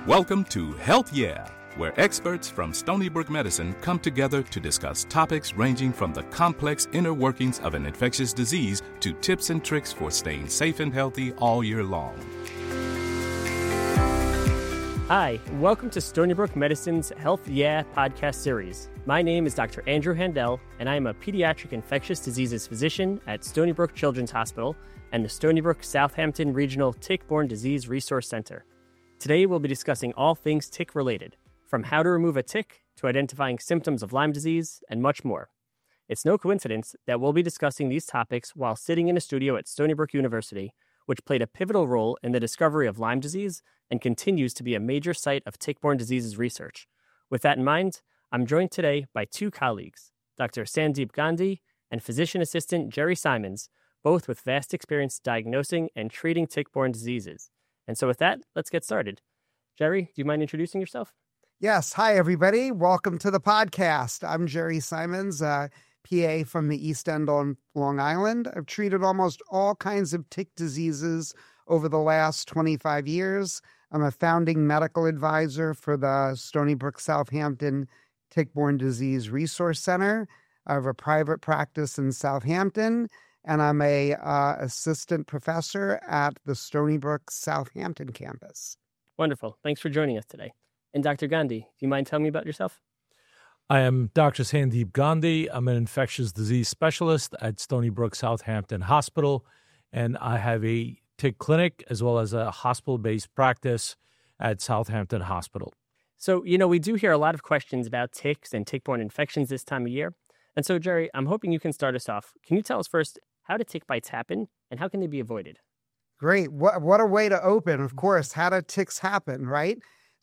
Welcome to Health Yeah, where experts from Stony Brook Medicine come together to discuss topics ranging from the complex inner workings of an infectious disease to tips and tricks for staying safe and healthy all year long. Hi, welcome to Stony Brook Medicine's Health Yeah podcast series. My name is Dr. Andrew Handel, and I am a pediatric infectious diseases physician at Stony Brook Children's Hospital and the Stony Brook Southampton Regional Tick-Borne Disease Resource Center. Today, we'll be discussing all things tick-related, from how to remove a tick to identifying symptoms of Lyme disease and much more. It's no coincidence that we'll be discussing these topics while sitting in a studio at Stony Brook University, which played a pivotal role in the discovery of Lyme disease and continues to be a major site of tick-borne diseases research. With that in mind, I'm joined today by two colleagues, Dr. Sandeep Gandhi and physician assistant Jerry Simons, both with vast experience diagnosing and treating tick-borne diseases. And so with that, let's get started. Jerry, do you mind introducing yourself? Yes. Hi, everybody. Welcome to the podcast. I'm Jerry Simons, PA from the East End on Long Island. I've treated almost all kinds of tick diseases over the last 25 years. I'm a founding medical advisor for the Stony Brook Southampton Tick-Borne Disease Resource Center. I have a private practice in Southampton, and I'm a assistant professor at the Stony Brook Southampton campus. Wonderful. Thanks for joining us today. And Dr. Gandhi, do you mind telling me about yourself? I am Dr. Sandeep Gandhi. I'm an infectious disease specialist at Stony Brook Southampton Hospital, and I have a tick clinic as well as a hospital-based practice at Southampton Hospital. So, we do hear a lot of questions about ticks and tick-borne infections this time of year. And so, Jerry, I'm hoping you can start us off. Can you tell us first how do tick bites happen and how can they be avoided? Great. What a way to open, of course. How do ticks happen, right?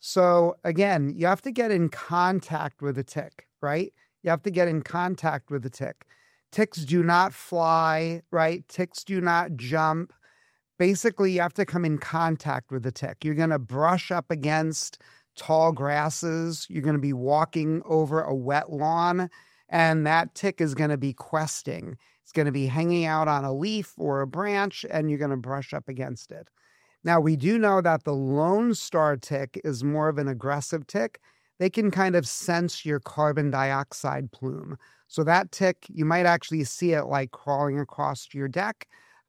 So again, you have to get in contact with a tick, right? You have to get in contact with the tick. Ticks do not fly, right? Ticks do not jump. Basically, you have to come in contact with the tick. You're going to brush up against tall grasses. You're going to be walking over a wet lawn, and that tick is going to be questing. It's going to be hanging out on a leaf or a branch, and you're going to brush up against it. Now, we do know that the Lone Star tick is more of an aggressive tick. They can kind of sense your carbon dioxide plume. So that tick, you might actually see it like crawling across your deck.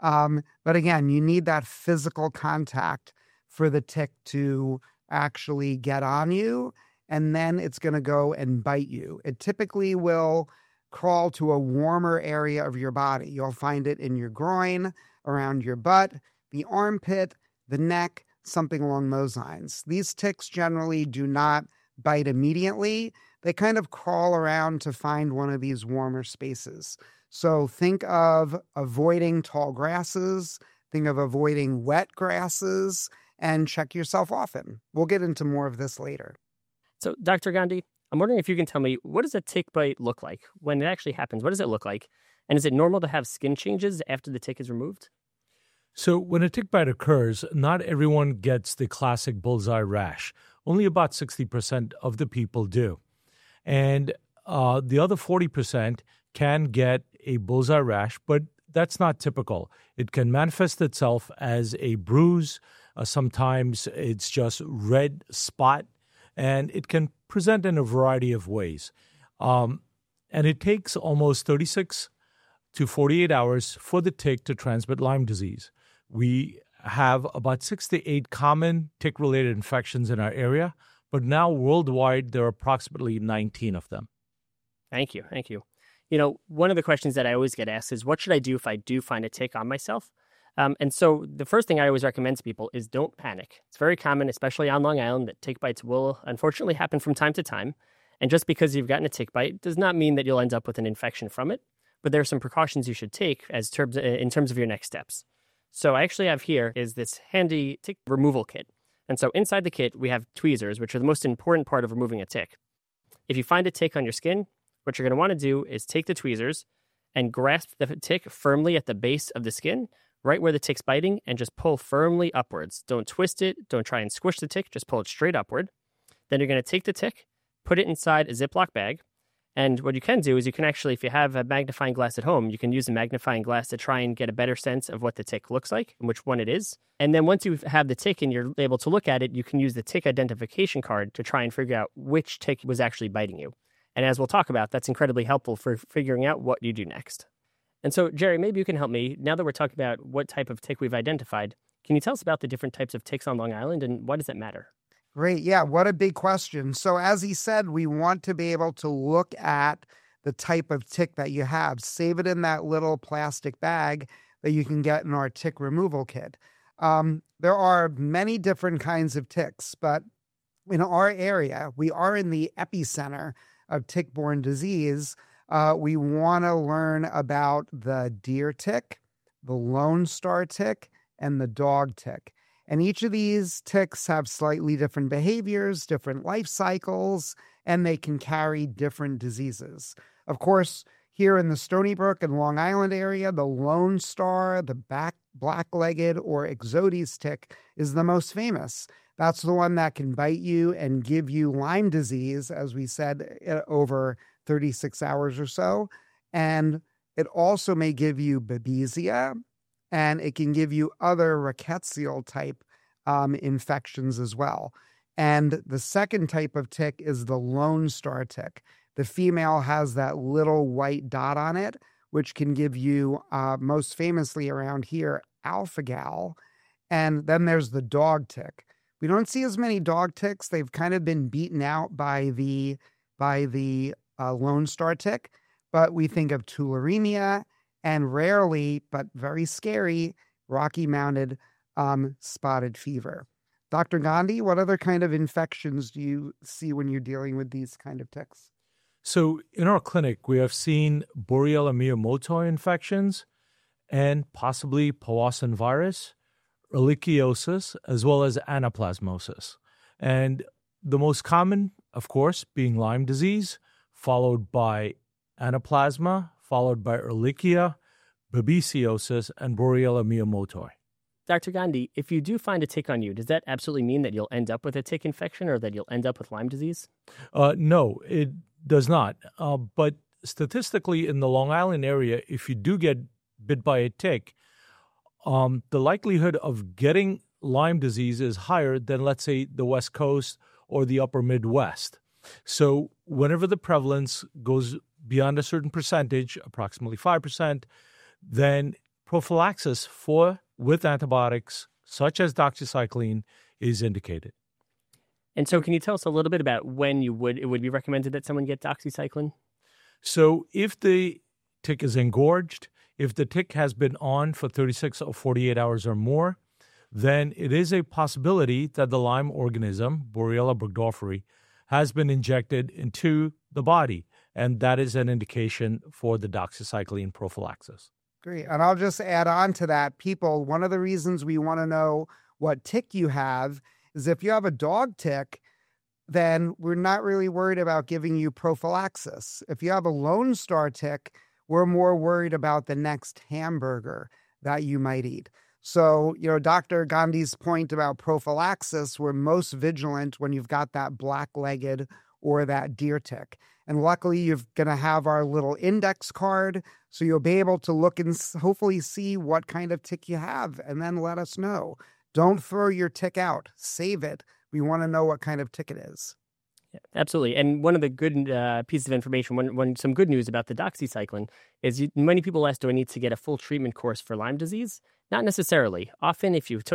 But again, you need that physical contact for the tick to actually get on you, and then it's going to go and bite you. It typically will crawl to a warmer area of your body. You'll find it in your groin, around your butt, the armpit, the neck, something along those lines. These ticks generally do not bite immediately. They kind of crawl around to find one of these warmer spaces. So think of avoiding tall grasses, think of avoiding wet grasses, and check yourself often. We'll get into more of this later. So, Dr. Gandhi, I'm wondering if you can tell me, what does a tick bite look like? When it actually happens, what does it look like? And is it normal to have skin changes after the tick is removed? So when a tick bite occurs, not everyone gets the classic bullseye rash. Only about 60% of the people do. And the other 40% can get a bullseye rash, but that's not typical. It can manifest itself as a bruise. Sometimes it's just red spot, and it can present in a variety of ways. And it takes almost 36 to 48 hours for the tick to transmit Lyme disease. We have about 6 to 8 common tick-related infections in our area, but now worldwide there are approximately 19 of them. Thank you. One of the questions that I always get asked is, what should I do if I do find a tick on myself? And so the first thing I always recommend to people is don't panic. It's very common, especially on Long Island, that tick bites will unfortunately happen from time to time. And just because you've gotten a tick bite does not mean that you'll end up with an infection from it. But there are some precautions you should take in terms of your next steps. So I actually have here is this handy tick removal kit. And so inside the kit, we have tweezers, which are the most important part of removing a tick. If you find a tick on your skin, what you're going to want to do is take the tweezers and grasp the tick firmly at the base of the skin, right where the tick's biting, and just pull firmly upwards. Don't twist it. Don't try and squish the tick. Just pull it straight upward. Then you're going to take the tick, put it inside a Ziploc bag, And what you can do is you can actually, if you have a magnifying glass at home, you can use a magnifying glass to try and get a better sense of what the tick looks like and which one it is. And then once you have the tick and you're able to look at it, you can use the tick identification card to try and figure out which tick was actually biting you. And as we'll talk about, that's incredibly helpful for figuring out what you do next. And so, Jerry, maybe you can help me. Now that we're talking about what type of tick we've identified, can you tell us about the different types of ticks on Long Island and why does that matter? Great. Yeah, what a big question. So as he said, we want to be able to look at the type of tick that you have. Save it in that little plastic bag that you can get in our tick removal kit. There are many different kinds of ticks, but in our area, we are in the epicenter of tick-borne disease. We want to learn about the deer tick, the Lone Star tick, and the dog tick. And each of these ticks have slightly different behaviors, different life cycles, and they can carry different diseases. Of course, here in the Stony Brook and Long Island area, the Lone Star, the black-legged or Ixodes tick is the most famous. That's the one that can bite you and give you Lyme disease, as we said, over 36 hours or so. And it also may give you Babesia, and it can give you other rickettsial type infections as well. And the second type of tick is the Lone Star tick. The female has that little white dot on it, which can give you, most famously around here, alpha-gal. And then there's the dog tick. We don't see as many dog ticks. They've kind of been beaten out by the Lone Star tick, but we think of tularemia and rarely, but very scary, Rocky Mountain spotted fever. Dr. Gandhi, what other kind of infections do you see when you're dealing with these kind of ticks? So in our clinic, we have seen Borrelia miyamotoi infections and possibly Powassan virus, ehrlichiosis, as well as anaplasmosis. And the most common, of course, being Lyme disease, followed by anaplasma, followed by Ehrlichia, babesiosis, and Borrelia miyamotoi. Dr. Gandhi, if you do find a tick on you, does that absolutely mean that you'll end up with a tick infection or that you'll end up with Lyme disease? No, it does not. But statistically, in the Long Island area, if you do get bit by a tick, the likelihood of getting Lyme disease is higher than, let's say, the West Coast or the upper Midwest. So whenever the prevalence goes beyond a certain percentage, approximately 5%, then prophylaxis with antibiotics, such as doxycycline, is indicated. And so can you tell us a little bit about when it would be recommended that someone get doxycycline? So if the tick is engorged, if the tick has been on for 36 or 48 hours or more, then it is a possibility that the Lyme organism, Borrelia burgdorferi, has been injected into the body, and that is an indication for the doxycycline prophylaxis. Great. And I'll just add on to that. People, one of the reasons we want to know what tick you have is if you have a dog tick, then we're not really worried about giving you prophylaxis. If you have a Lone Star tick, we're more worried about the next hamburger that you might eat. So, Dr. Gandhi's point about prophylaxis, we're most vigilant when you've got that black-legged or that deer tick. And luckily, you're going to have our little index card, so you'll be able to look and hopefully see what kind of tick you have, and then let us know. Don't throw your tick out. Save it. We want to know what kind of tick it is. Yeah, absolutely. And one of the good pieces of information, some good news about the doxycycline is many people ask, do I need to get a full treatment course for Lyme disease? Not necessarily. Often, if you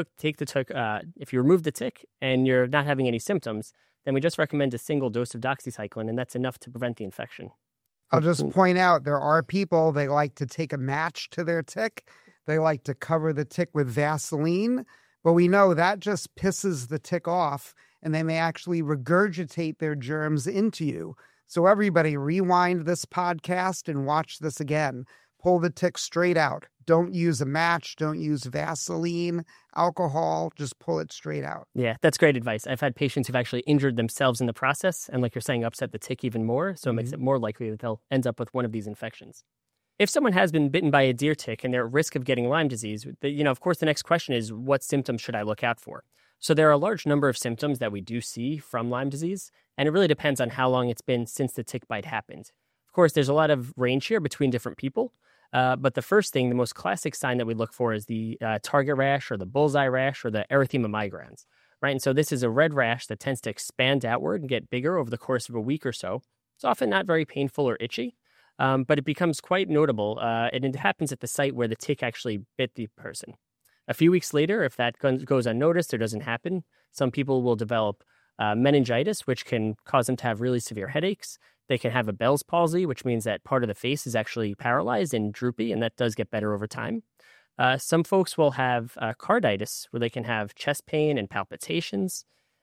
if you remove the tick and you're not having any symptoms, then we just recommend a single dose of doxycycline, and that's enough to prevent the infection. I'll just point out, there are people, they like to take a match to their tick. They like to cover the tick with Vaseline, but we know that just pisses the tick off, and they may actually regurgitate their germs into you. So everybody, rewind this podcast and watch this again. Pull the tick straight out. Don't use a match. Don't use Vaseline, alcohol. Just pull it straight out. Yeah, that's great advice. I've had patients who've actually injured themselves in the process and, like you're saying, upset the tick even more. So it makes it more likely that they'll end up with one of these infections. If someone has been bitten by a deer tick and they're at risk of getting Lyme disease, of course, the next question is, what symptoms should I look out for? So there are a large number of symptoms that we do see from Lyme disease, and it really depends on how long it's been since the tick bite happened. course, there's a lot of range here between different people. But the first thing, the most classic sign that we look for is the target rash or the bullseye rash or the erythema migrans, right? And so this is a red rash that tends to expand outward and get bigger over the course of a week or so. It's often not very painful or itchy, but it becomes quite notable, and it happens at the site where the tick actually bit the person. A few weeks later, if that goes unnoticed or doesn't happen, some people will develop meningitis, which can cause them to have really severe headaches. They can have a Bell's palsy, which means that part of the face is actually paralyzed and droopy, and that does get better over time. Some folks will have carditis, where they can have chest pain and palpitations.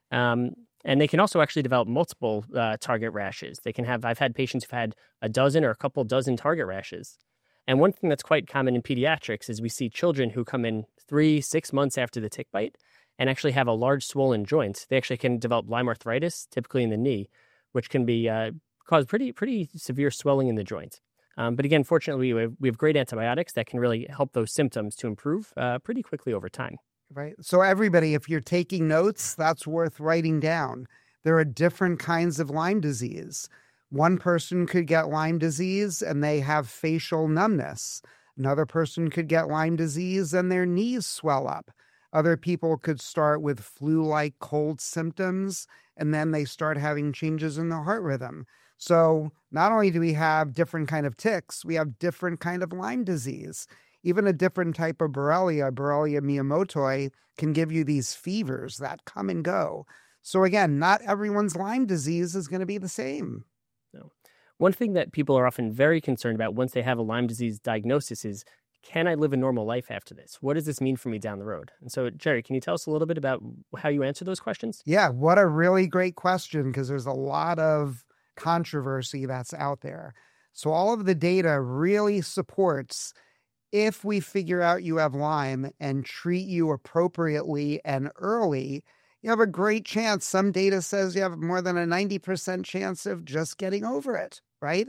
And they can also actually develop multiple target rashes. I've had patients who've had a dozen or a couple dozen target rashes. And one thing that's quite common in pediatrics is we see children who come in 3-6 months after the tick bite and actually have a large swollen joint. They actually can develop Lyme arthritis, typically in the knee, which can be cause pretty severe swelling in the joint. But again, fortunately, we have great antibiotics that can really help those symptoms to improve pretty quickly over time. Right. So everybody, if you're taking notes, that's worth writing down. There are different kinds of Lyme disease. One person could get Lyme disease and they have facial numbness. Another person could get Lyme disease and their knees swell up. Other people could start with flu-like cold symptoms and then they start having changes in their heart rhythm. So not only do we have different kind of ticks, we have different kind of Lyme disease. Even a different type of Borrelia miyamotoi, can give you these fevers that come and go. So again, not everyone's Lyme disease is going to be the same. No. One thing that people are often very concerned about once they have a Lyme disease diagnosis is, can I live a normal life after this? What does this mean for me down the road? And so, Jerry, can you tell us a little bit about how you answer those questions? Yeah, what a really great question, because there's a lot of controversy that's out there. So all of the data really supports, if we figure out you have Lyme and treat you appropriately and early, you have a great chance. Some data says you have more than a 90% chance of just getting over it, right?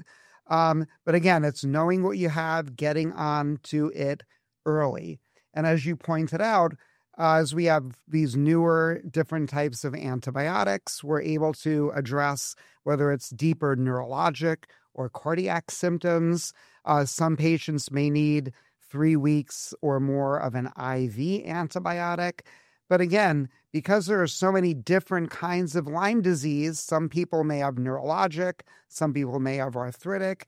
But again, it's knowing what you have, getting on to it early. And as you pointed out, as we have these newer different types of antibiotics, we're able to address whether it's deeper neurologic or cardiac symptoms. Some patients may need 3 weeks or more of an IV antibiotic. But again, because there are so many different kinds of Lyme disease, some people may have neurologic, some people may have arthritic.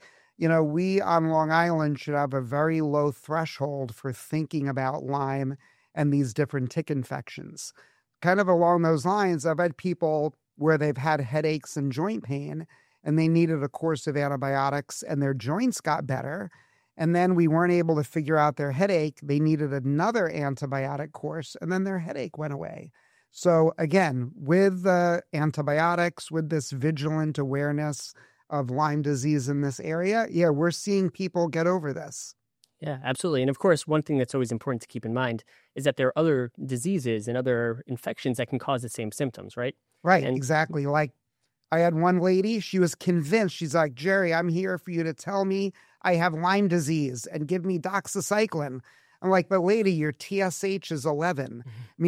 We on Long Island should have a very low threshold for thinking about Lyme and these different tick infections. Kind of along those lines, I've had people where they've had headaches and joint pain, and they needed a course of antibiotics, and their joints got better. And then we weren't able to figure out their headache. They needed another antibiotic course, and then their headache went away. So again, with the antibiotics, with this vigilant awareness of Lyme disease in this area, we're seeing people get over this. Yeah, absolutely. And of course, one thing that's always important to keep in mind is that there are other diseases and other infections that can cause the same symptoms, right? Right, exactly. Like I had one lady, she was convinced, she's like, Jerry, I'm here for you to tell me I have Lyme disease and give me doxycycline. I'm like, but lady, your TSH is 11.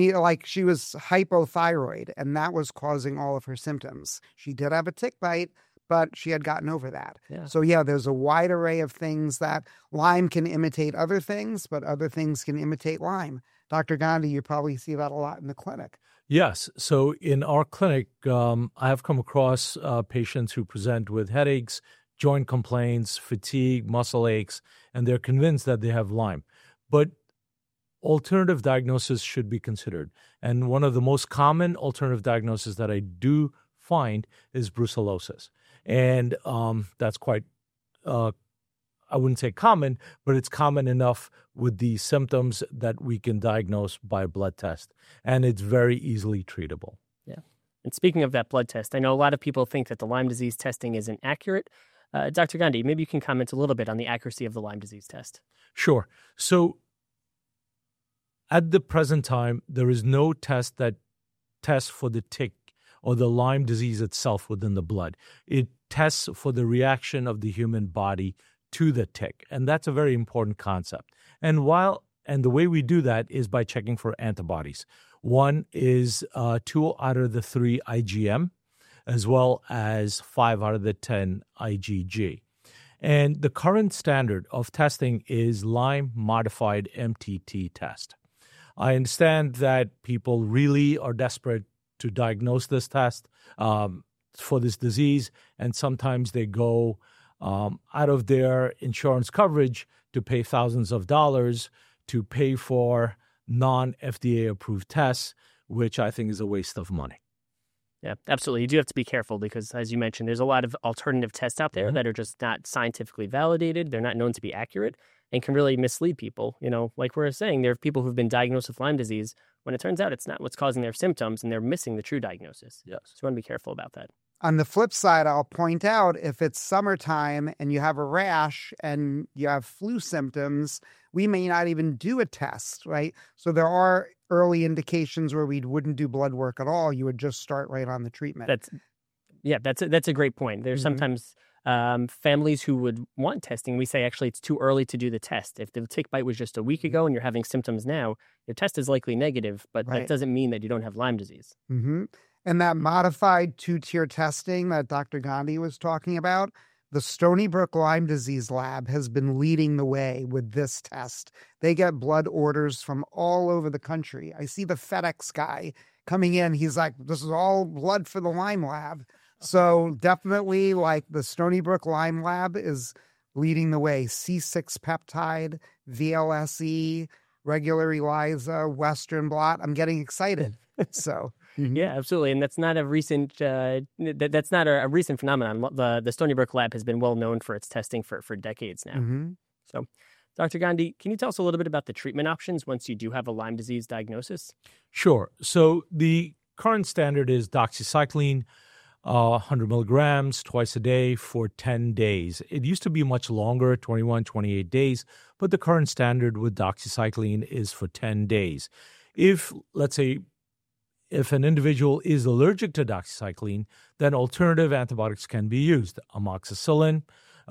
She was hypothyroid, and that was causing all of her symptoms. She did have a tick bite, but she had gotten over that. Yeah. So there's a wide array of things that Lyme can imitate other things, but other things can imitate Lyme. Dr. Gandhi, you probably see that a lot in the clinic. Yes. So in our clinic, I have come across patients who present with headaches, joint complaints, fatigue, muscle aches, and they're convinced that they have Lyme. But alternative diagnosis should be considered. And one of the most common alternative diagnoses that I do find is brucellosis. And that's quite, I wouldn't say common, but it's common enough with the symptoms that we can diagnose by a blood test. And it's very easily treatable. Yeah. And speaking of that blood test, I know a lot of people think that the Lyme disease testing isn't accurate. Dr. Gandhi, maybe you can comment a little bit on the accuracy of the Lyme disease test. Sure. So at the present time, there is no test that tests for the tick or the Lyme disease itself within the blood. It tests for the reaction of the human body to the tick. And that's a very important concept. And the way we do that is by checking for antibodies. One is 2 out of the 3 IgM, as well as 5 out of the 10 IgG. And the current standard of testing is Lyme modified MTT test. I understand that people really are desperate to diagnose this test for this disease, and sometimes they go out of their insurance coverage to pay thousands of dollars to pay for non-FDA approved tests, which I think is a waste of money. Yeah, absolutely. You do have to be careful because, as you mentioned, there's a lot of alternative tests out there that are just not scientifically validated. They're not known to be accurate and can really mislead people. Like we're saying, there are people who've been diagnosed with Lyme disease when it turns out it's not what's causing their symptoms and they're missing the true diagnosis. Yes. So you want to be careful about that. On the flip side, I'll point out if it's summertime and you have a rash and you have flu symptoms, we may not even do a test, right? So there are early indications where we wouldn't do blood work at all. You would just start right on the treatment. That's a great point. There's sometimes families who would want testing. We say, actually, it's too early to do the test. If the tick bite was just a week ago and you're having symptoms now, your test is likely negative, but that doesn't mean that you don't have Lyme disease. Mm-hmm. And that modified 2-tier testing that Dr. Gandhi was talking about, the Stony Brook Lyme Disease Lab has been leading the way with this test. They get blood orders from all over the country. I see the FedEx guy coming in. He's like, this is all blood for the Lyme lab. So definitely, like, the Stony Brook Lyme Lab is leading the way. C6 peptide, VLSE, regular ELISA, Western blot. I'm getting excited. So... Yeah, absolutely, and that's not a recent that's not a recent phenomenon. The Stony Brook lab has been well known for its testing for decades now. Mm-hmm. So, Dr. Gandhi, can you tell us a little bit about the treatment options once you do have a Lyme disease diagnosis? Sure. So the current standard is doxycycline, 100 milligrams twice a day for 10 days. It used to be much longer, 21, 28 days, but the current standard with doxycycline is for 10 days. If, let's say, if an individual is allergic to doxycycline, then alternative antibiotics can be used, amoxicillin,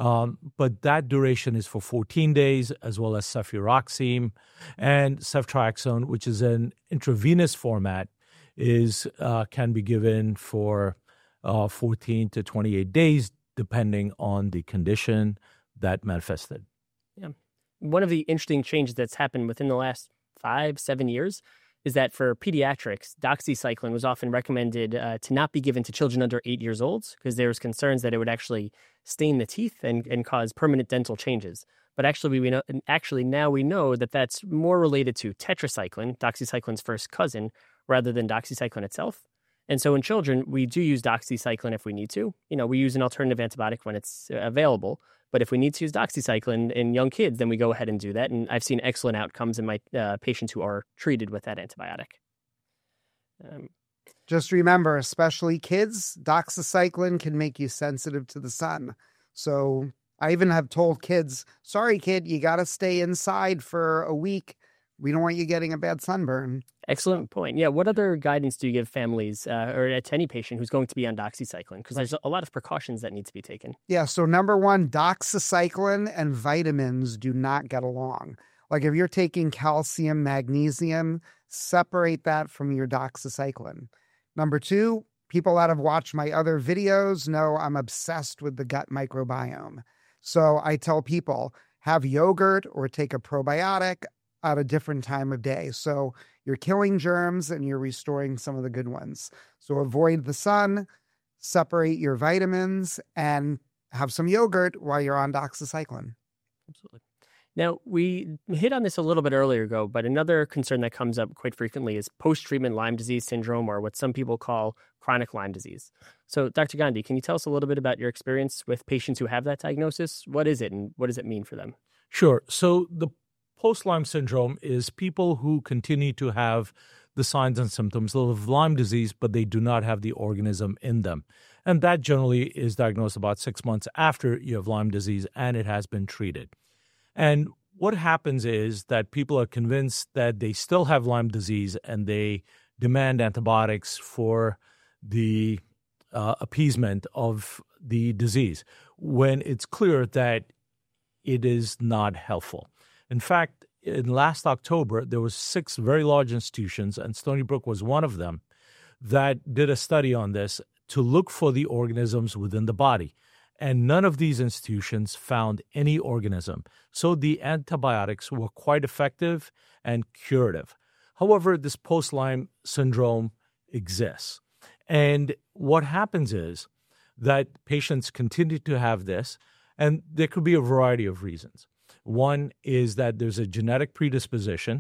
but that duration is for 14 days, as well as cefuroxime, and ceftriaxone, which is an intravenous format, can be given for 14 to 28 days, depending on the condition that manifested. Yeah. One of the interesting changes that's happened within the last 5-7 years is that for pediatrics, doxycycline was often recommended to not be given to children under 8 years old because there was concerns that it would actually stain the teeth and cause permanent dental changes. But now we know that that's more related to tetracycline, doxycycline's first cousin, rather than doxycycline itself. And so in children, we do use doxycycline if we need to. We use an alternative antibiotic when it's available. But if we need to use doxycycline in young kids, then we go ahead and do that. And I've seen excellent outcomes in my patients who are treated with that antibiotic. Just remember, especially kids, doxycycline can make you sensitive to the sun. So I even have told kids, sorry, kid, you got to stay inside for a week. We don't want you getting a bad sunburn. Excellent point. Yeah. What other guidance do you give families or to any patient who's going to be on doxycycline? Because there's a lot of precautions that need to be taken. Yeah. So number one, doxycycline and vitamins do not get along. Like if you're taking calcium, magnesium, separate that from your doxycycline. Number two, people that have watched my other videos know I'm obsessed with the gut microbiome. So I tell people, have yogurt or take a probiotic at a different time of day. So you're killing germs and you're restoring some of the good ones. So avoid the sun, separate your vitamins, and have some yogurt while you're on doxycycline. Absolutely. Now, we hit on this a little bit earlier ago, but another concern that comes up quite frequently is post-treatment Lyme disease syndrome, or what some people call chronic Lyme disease. So, Dr. Gandhi, can you tell us a little bit about your experience with patients who have that diagnosis? What is it and what does it mean for them? Sure. So the post-Lyme syndrome is people who continue to have the signs and symptoms of Lyme disease, but they do not have the organism in them. And that generally is diagnosed about 6 months after you have Lyme disease and it has been treated. And what happens is that people are convinced that they still have Lyme disease and they demand antibiotics for the appeasement of the disease, when it's clear that it is not helpful. In fact, in last October, there were 6 very large institutions, and Stony Brook was one of them, that did a study on this to look for the organisms within the body. And none of these institutions found any organism. So the antibiotics were quite effective and curative. However, this post-Lyme syndrome exists. And what happens is that patients continue to have this, and there could be a variety of reasons. One is that there's a genetic predisposition.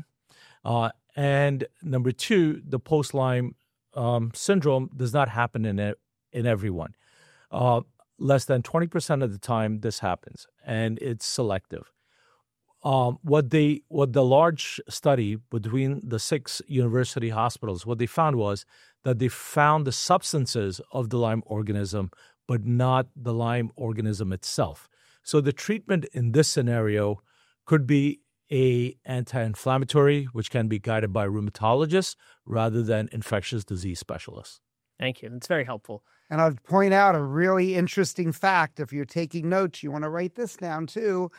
And number two, the post-Lyme syndrome does not happen in everyone. Less than 20% of the time this happens, and it's selective. What the large study between the 6 university hospitals, what they found was that they found the substances of the Lyme organism, but not the Lyme organism itself. So the treatment in this scenario could be a anti-inflammatory, which can be guided by rheumatologists rather than infectious disease specialists. Thank you. That's very helpful. And I'll point out a really interesting fact. If you're taking notes, you want to write this down too.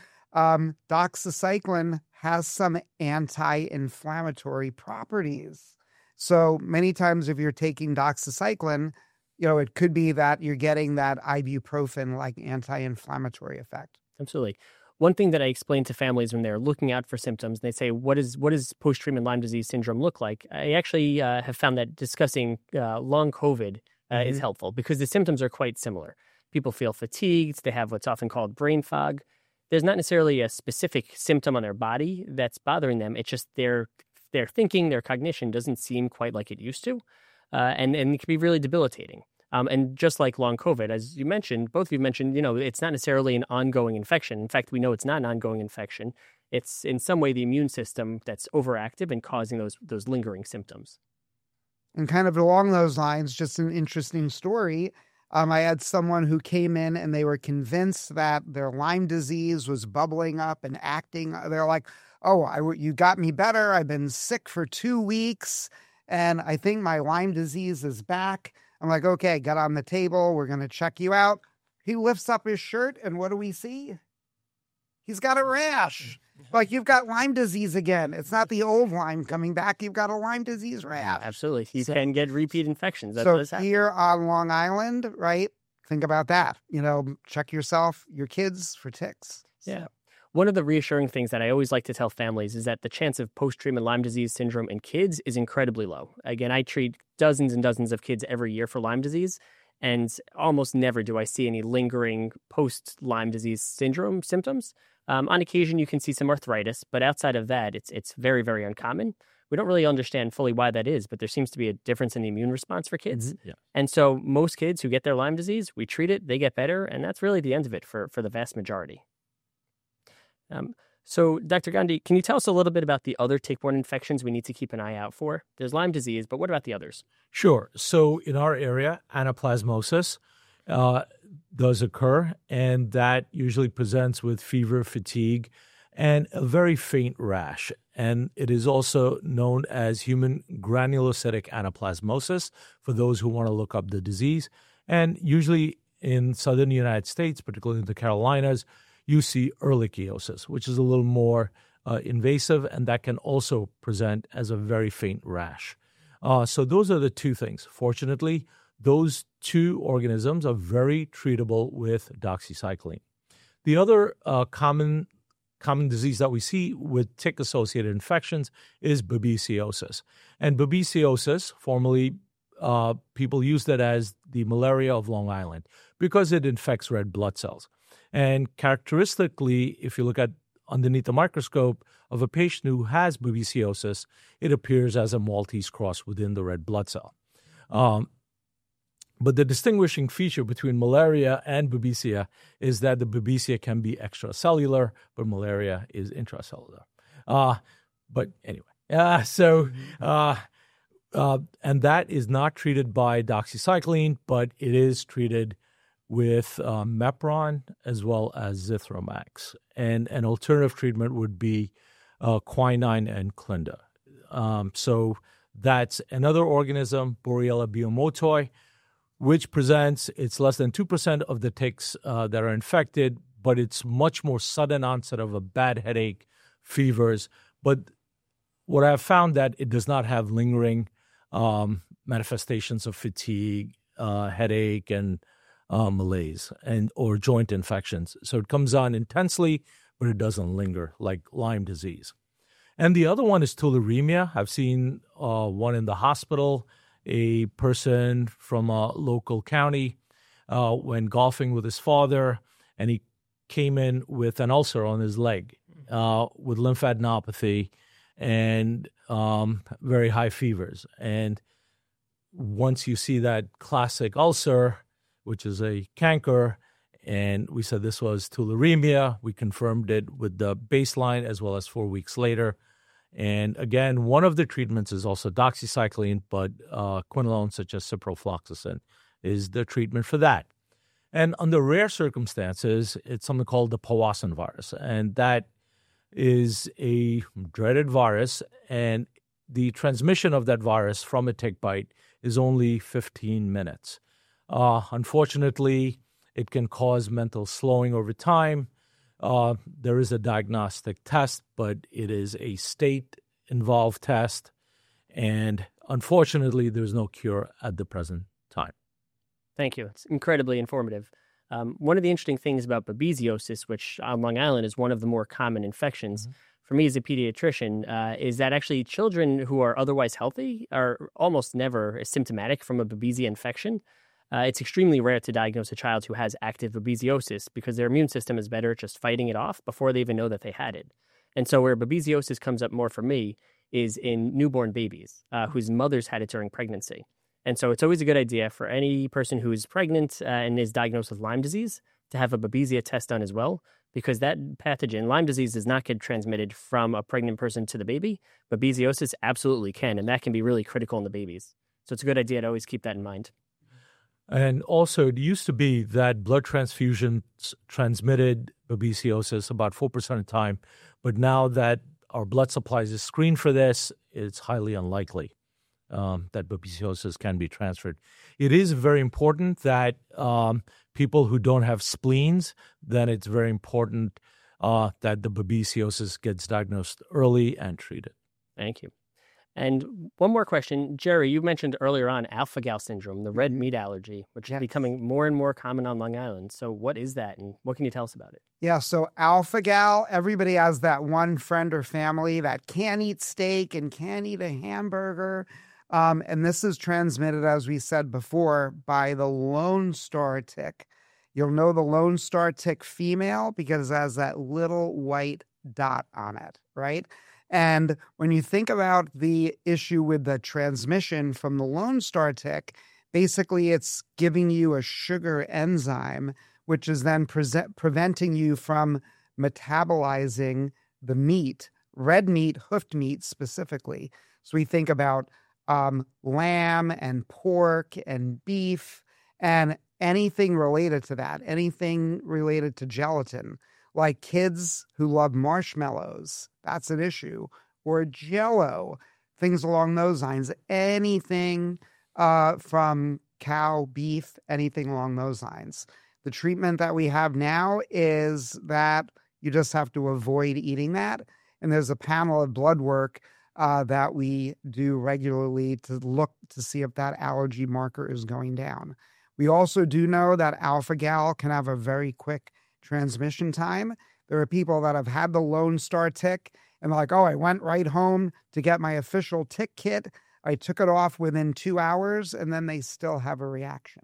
Doxycycline has some anti-inflammatory properties. So many times if you're taking doxycycline, it could be that you're getting that ibuprofen-like anti-inflammatory effect. Absolutely. One thing that I explain to families when they're looking out for symptoms, they say, what does post-treatment Lyme disease syndrome look like? I actually have found that discussing long COVID is helpful because the symptoms are quite similar. People feel fatigued. They have what's often called brain fog. There's not necessarily a specific symptom on their body that's bothering them. It's just their thinking, their cognition doesn't seem quite like it used to, and it can be really debilitating. And just like long COVID, as you mentioned, both of you mentioned, it's not necessarily an ongoing infection. In fact, we know it's not an ongoing infection. It's in some way the immune system that's overactive and causing those lingering symptoms. And kind of along those lines, just an interesting story. I had someone who came in and they were convinced that their Lyme disease was bubbling up and acting. They're like, oh, you got me better. I've been sick for 2 weeks and I think my Lyme disease is back. I'm like, okay, get on the table. We're going to check you out. He lifts up his shirt and what do we see? He's got a rash. Like you've got Lyme disease again. It's not the old Lyme coming back. You've got a Lyme disease rash. Absolutely. You can get repeat infections. So here on Long Island, right? Think about that. Check yourself, your kids for ticks. Yeah. One of the reassuring things that I always like to tell families is that the chance of post-treatment Lyme disease syndrome in kids is incredibly low. Again, I treat dozens and dozens of kids every year for Lyme disease, and almost never do I see any lingering post-Lyme disease syndrome symptoms. On occasion, you can see some arthritis, but outside of that, it's very, very uncommon. We don't really understand fully why that is, but there seems to be a difference in the immune response for kids. Mm-hmm. Yeah. And so most kids who get their Lyme disease, we treat it, they get better, and that's really the end of it for the vast majority. So, Dr. Gandhi, can you tell us a little bit about the other tick-borne infections we need to keep an eye out for? There's Lyme disease, but what about the others? Sure. So in our area, anaplasmosis does occur, and that usually presents with fever, fatigue, and a very faint rash. And it is also known as human granulocytic anaplasmosis for those who want to look up the disease. And usually in southern United States, particularly in the Carolinas, you see ehrlichiosis, which is a little more invasive, and that can also present as a very faint rash. So those are the two things. Fortunately, those two organisms are very treatable with doxycycline. The other common disease that we see with tick-associated infections is babesiosis. And babesiosis, formerly people used it as the malaria of Long Island because it infects red blood cells. And characteristically, if you look at underneath the microscope of a patient who has babesiosis, it appears as a Maltese cross within the red blood cell. But the distinguishing feature between malaria and babesia is that the babesia can be extracellular, but malaria is intracellular. But anyway, and that is not treated by doxycycline, but it is treated with Mepron as well as Zithromax. And an alternative treatment would be quinine and Clinda. So that's another organism, Borrelia biomotoi, which presents, it's less than 2% of the ticks that are infected, but it's much more sudden onset of a bad headache, fevers. But what I've found that it does not have lingering manifestations of fatigue, headache, and malaise or joint infections. So it comes on intensely, but it doesn't linger like Lyme disease. And the other one is tularemia. I've seen one in the hospital. A person from a local county went golfing with his father, and he came in with an ulcer on his leg with lymphadenopathy and very high fevers. And once you see that classic ulcer, which is a canker, and we said this was tularemia, we confirmed it with the baseline as well as 4 weeks later. And again, one of the treatments is also doxycycline, but quinolone, such as ciprofloxacin, is the treatment for that. And under rare circumstances, it's something called the Powassan virus, and that is a dreaded virus, and the transmission of that virus from a tick bite is only 15 minutes. Unfortunately, it can cause mental slowing over time. There is a diagnostic test, but it is a state-involved test, and unfortunately, there's no cure at the present time. Thank you. It's incredibly informative. One of the interesting things about babesiosis, which on Long Island is one of the more common infections, for me as a pediatrician, is that actually children who are otherwise healthy are almost never symptomatic from a Babesia infection. It's extremely rare to diagnose a child who has active babesiosis because their immune system is better at just fighting it off before they even know that they had it. And so where babesiosis comes up more for me is in newborn babies whose mothers had it during pregnancy. And so it's always a good idea for any person who is pregnant and is diagnosed with Lyme disease to have a Babesia test done as well, because that pathogen, Lyme disease, does not get transmitted from a pregnant person to the baby. Babesiosis absolutely can, and that can be really critical in the babies. So it's a good idea to always keep that in mind. And also, it used to be that blood transfusions transmitted babesiosis about 4% of the time, but now that our blood supplies is screened for this, it's highly unlikely that babesiosis can be transferred. It is very important that people who don't have spleens, then it's very important that the babesiosis gets diagnosed early and treated. Thank you. And one more question. Jerry, you mentioned earlier on alpha-gal syndrome, the red meat allergy, which is becoming more and more common on Long Island. So what is that, and what can you tell us about it? Yeah, so alpha-gal, everybody has that one friend or family that can't eat steak and can't eat a hamburger. And this is transmitted, as we said before, by the Lone Star tick. You'll know the Lone Star tick female because it has that little white dot on it, right? And when you think about the issue with the transmission from the Lone Star tick, basically it's giving you a sugar enzyme, which is then preventing you from metabolizing the meat, red meat, hoofed meat specifically. So we think about lamb and pork and beef and anything related to that, anything related to gelatin. Like kids who love marshmallows, that's an issue, or Jell-O, things along those lines. Anything from cow, beef, anything along those lines. The treatment that we have now is that you just have to avoid eating that. And there's a panel of blood work that we do regularly to look to see if that allergy marker is going down. We also do know that alpha-gal can have a very quick transmission time. There are people that have had the Lone Star tick and they're like, oh, I went right home to get my official tick kit. I took it off within 2 hours, and then they still have a reaction.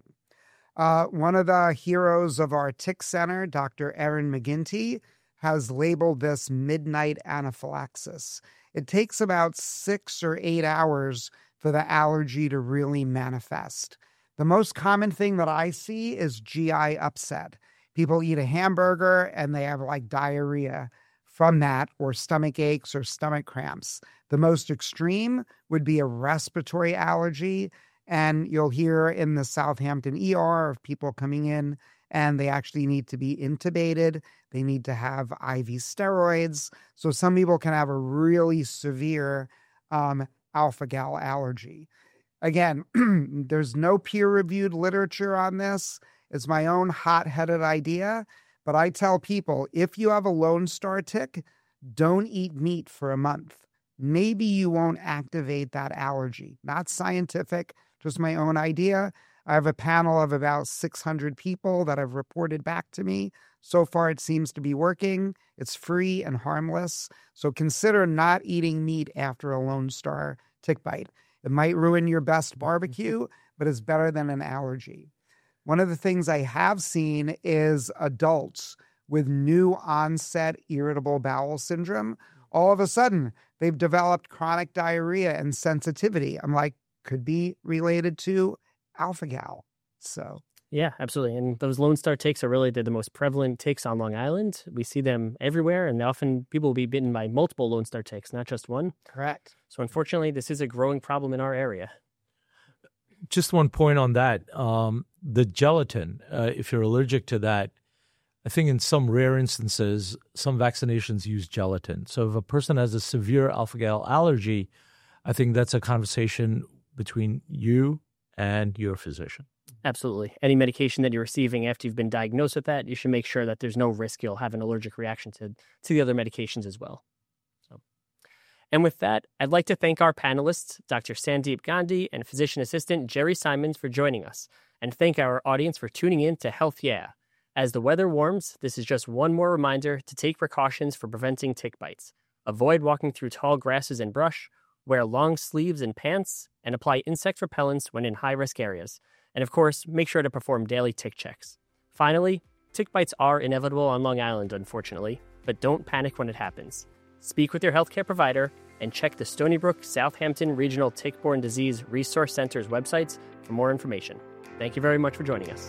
One of the heroes of our tick center, Dr. Erin McGinty, has labeled this midnight anaphylaxis. It takes about 6 or 8 hours for the allergy to really manifest. The most common thing that I see is GI upset. People eat a hamburger and they have like diarrhea from that, or stomach aches or stomach cramps. The most extreme would be a respiratory allergy. And you'll hear in the Southampton ER of people coming in and they actually need to be intubated. They need to have IV steroids. So some people can have a really severe alpha-gal allergy. Again, there's no peer-reviewed literature on this. It's my own hot-headed idea, but I tell people, if you have a Lone Star tick, don't eat meat for a month. Maybe you won't activate that allergy. Not scientific, just my own idea. I have a panel of about 600 people that have reported back to me. So far, it seems to be working. It's free and harmless. So consider not eating meat after a Lone Star tick bite. It might ruin your best barbecue, but it's better than an allergy. One of the things I have seen is adults with new onset irritable bowel syndrome. All of a sudden, they've developed chronic diarrhea and sensitivity. I'm like, could be related to alpha-gal. So, yeah, absolutely. And those Lone Star ticks are really the most prevalent ticks on Long Island. We see them everywhere, and often people will be bitten by multiple Lone Star ticks, not just one. Correct. So unfortunately, this is a growing problem in our area. Just one point on that. The gelatin, if you're allergic to that, I think in some rare instances, some vaccinations use gelatin. So if a person has a severe alpha-gal allergy, I think that's a conversation between you and your physician. Absolutely. Any medication that you're receiving after you've been diagnosed with that, you should make sure that there's no risk you'll have an allergic reaction to the other medications as well. And with that, I'd like to thank our panelists, Dr. Sandeep Gandhi and physician assistant Jerry Simons, for joining us, and thank our audience for tuning in to Health Yeah. As the weather warms, this is just one more reminder to take precautions for preventing tick bites. Avoid walking through tall grasses and brush, wear long sleeves and pants, and apply insect repellents when in high-risk areas. And of course, make sure to perform daily tick checks. Finally, tick bites are inevitable on Long Island, unfortunately, but don't panic when it happens. Speak with your healthcare provider and check the Stony Brook Southampton Regional Tick-Borne Disease Resource Center's websites for more information. Thank you very much for joining us.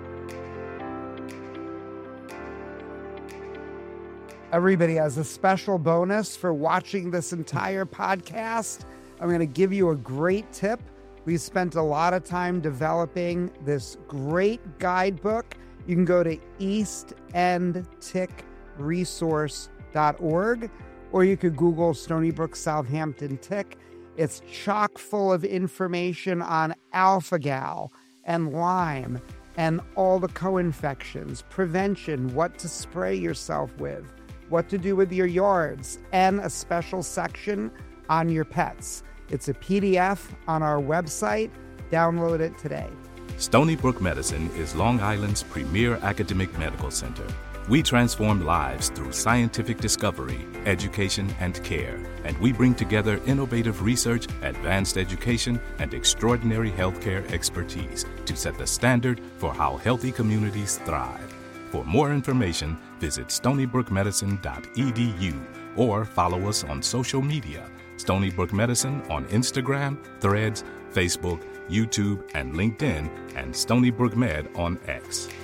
Everybody, as a special bonus for watching this entire podcast, I'm going to give you a great tip. We spent a lot of time developing this great guidebook. You can go to eastendtickresource.org, or you could Google Stony Brook Southampton tick. It's chock full of information on alpha-gal and Lyme and all the co-infections, prevention, what to spray yourself with, what to do with your yards, and a special section on your pets. It's a PDF on our website. Download it today. Stony Brook Medicine is Long Island's premier academic medical center. We transform lives through scientific discovery, education, and care, and we bring together innovative research, advanced education, and extraordinary healthcare expertise to set the standard for how healthy communities thrive. For more information, visit stonybrookmedicine.edu or follow us on social media. Stony Brook Medicine on Instagram, Threads, Facebook, YouTube, and LinkedIn, and Stony Brook Med on X.